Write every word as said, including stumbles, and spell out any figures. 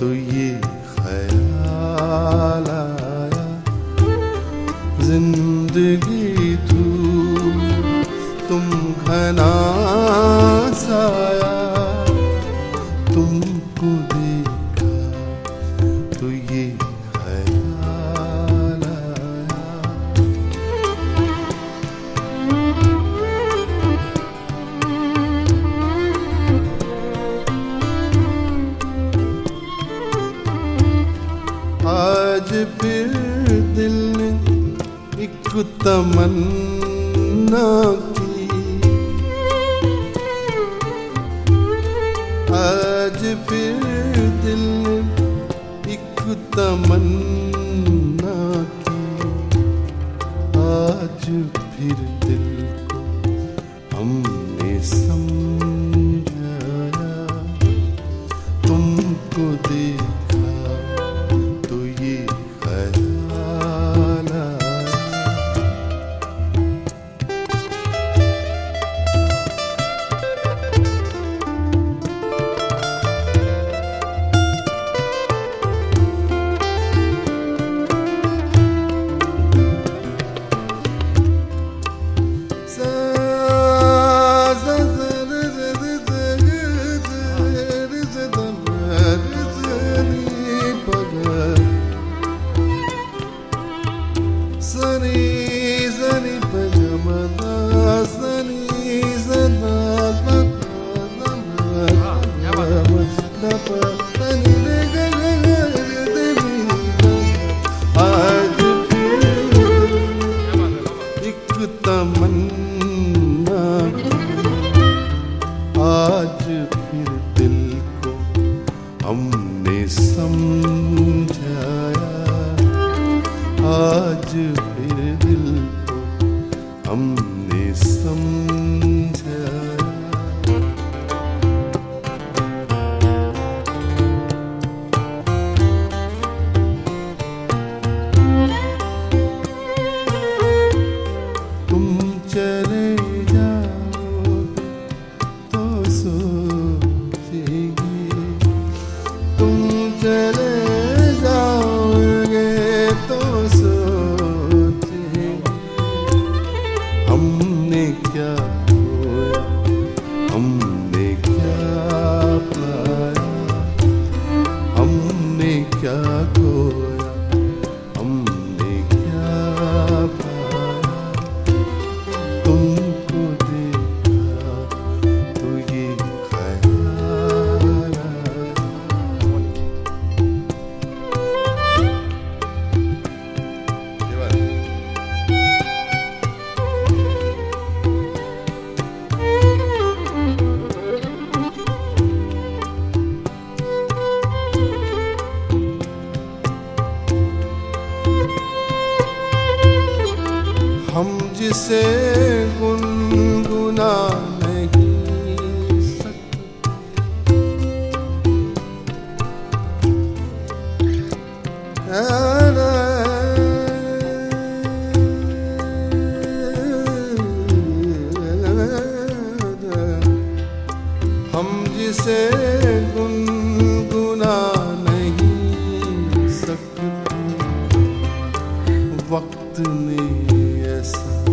तो ये ख्याल आया, जिंदगी तू तुम घना साया, तुमको देखा तो ये ख्याल आया। आज फिर दिल ने एक तमन्ना की, आज फिर दिल ने एक तमन्ना की, आज फिर दिल को हमने समझाया, तुमको देखा तो ये ख्याल आया। आज फिर दिल को हमने समझाया, आज फिर दिल को हमने समझाया। तुम चले जाओगे तो सोचेगी, तुम चले जाओगे तो सोचेगी, हमने क्या खोया, हमने क्या पाया, हमने क्या खोया, हमने क्या पाया, तुमको देखा तो ये ख्याल आया। हम जिसे गुनगुना नहीं सकते, हम जिसे गुनगुना नहीं सकते, वक्त ने ऐसा